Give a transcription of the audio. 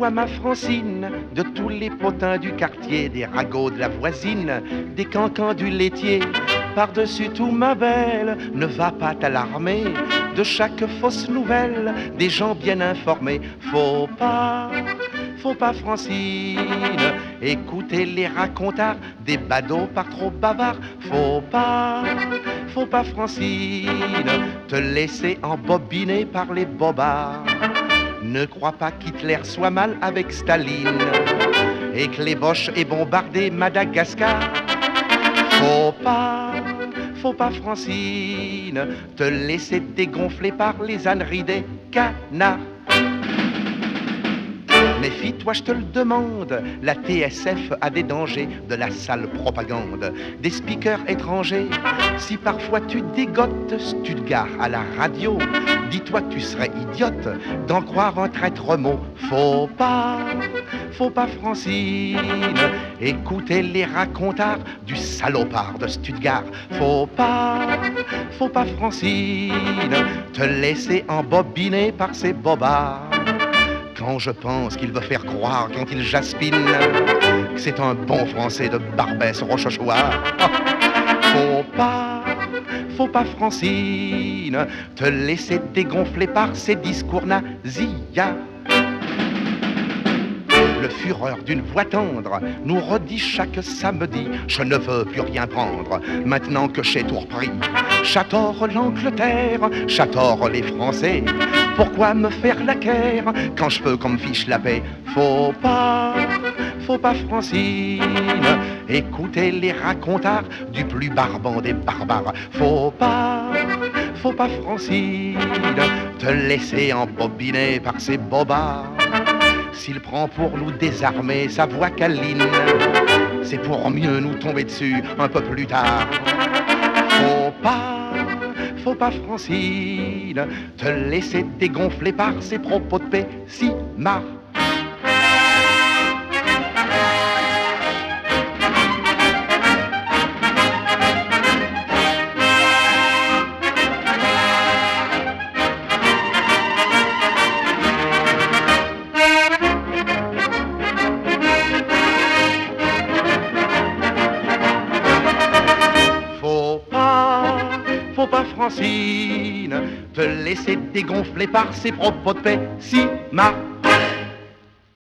toi ma Francine, de tous les potins du quartier, des ragots de la voisine, des cancans du laitier. Par-dessus tout, ma belle, ne va pas t'alarmer de chaque fausse nouvelle, des gens bien informés. Faut pas, Francine, écouter les racontards des badauds par trop bavards. Faut pas, Francine, te laisser embobiner par les bobards. Ne crois pas qu'Hitler soit mal avec Staline et que les Boches aient bombardé Madagascar. Faut pas, Francine, te laisser dégonfler par les âneries des canards. Méfie-toi, je te le demande, la TSF a des dangers de la sale propagande, des speakers étrangers. Si parfois tu dégotes Stuttgart à la radio, dis-toi que tu serais idiote d'en croire un traître mot. Faut pas, Francine, écouter les racontards du salopard de Stuttgart. Faut pas, Francine, te laisser embobiner par ces bobards. Quand je pense qu'il veut faire croire, quand il jaspine, que c'est un bon français de Barbès Rochechouart. Faut pas, Francine, te laisser dégonfler par ces discours nasillards. Le fureur d'une voix tendre nous redit chaque samedi: je ne veux plus rien prendre, maintenant que j'ai tout repris. J'adore l'Angleterre, j'adore les Français. Pourquoi me faire la guerre quand je peux qu'on me fiche la paix? Faut pas, Francine, écouter les racontards du plus barbant des barbares. Faut pas, Francine, te laisser embobiner par ces bobards. S'il prend pour nous désarmer sa voix câline, c'est pour mieux nous tomber dessus un peu plus tard. Faut pas, Francine, te laisser dégonfler par ses propos de pessimard. Faut pas, Francine, te laisser dégonfler par ses propos de pessimard.